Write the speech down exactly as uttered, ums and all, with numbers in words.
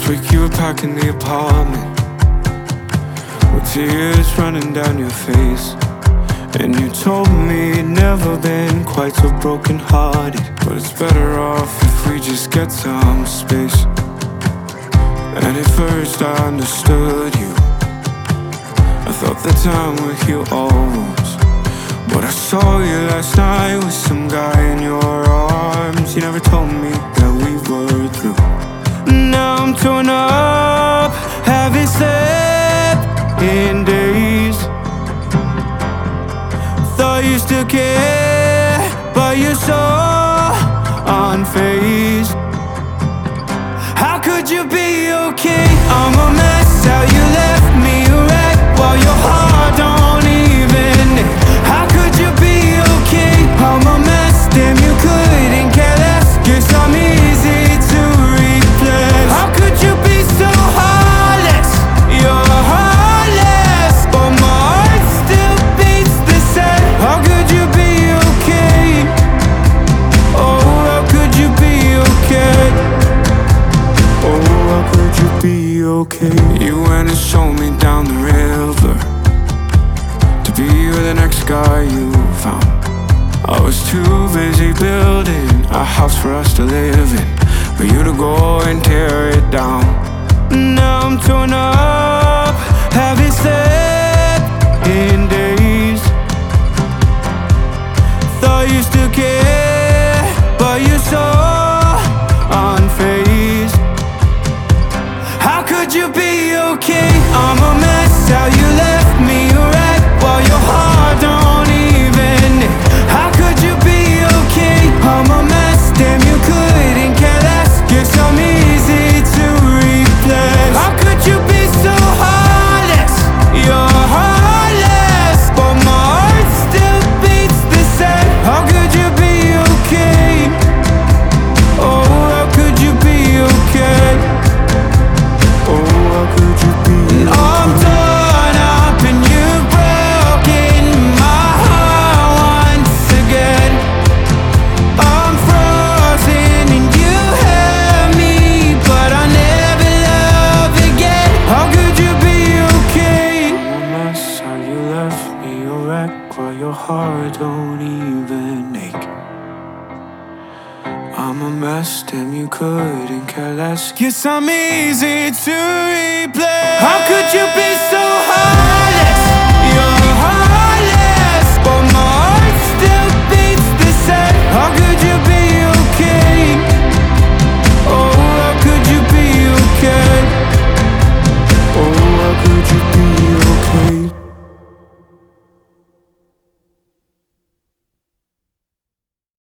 Last week you were packing the apartment with tears running down your face, and you told me you'd never been quite so broken-hearted. But it's better off if we just get some space. And at first I understood you, I thought the time would heal all wounds. But I saw you last night with some guy in your arms. You never told me that we were through. Now I'm torn up, haven't slept in days. Thought you still care, but you're so unfazed. How could you be okay? I'm a mess, how you left me a wreck while your heart don't even ache. How could you be okay? I'm a mess, damn you couldn't care less. Guess I'm easy to replace. How could you be so heartless? You're heartless, but my heart still beats the same. How could you be okay? Oh, how could you be okay? Oh, how could you be okay? You went and showed me down the river to be with the next guy you found. I was too busy building a house for us to live in, for you to go and tear it down. Now I'm torn up, haven't slept in days. Thought you still care, but you're so unfazed. How could you be okay? I'm a mess, how you left me a wreck while your heart don't even ache. How could you be okay? I'm a mess, damn you couldn't care less. Guess I'm easy to replace. How could you be so heartless? You're heartless, but my heart still beats the same. How could you be okay? Oh, how could you be okay? Oh, how could you be okay? I'm torn up and you've broken my heart once again. I'm frozen and you hurt me, but I'll never love again. How could you be okay? I'm a mess, how you left me a wreck while your heart don't even ache. I'm a mess, damn you couldn't care less. Guess I'm easy to replace. How could you be so hard?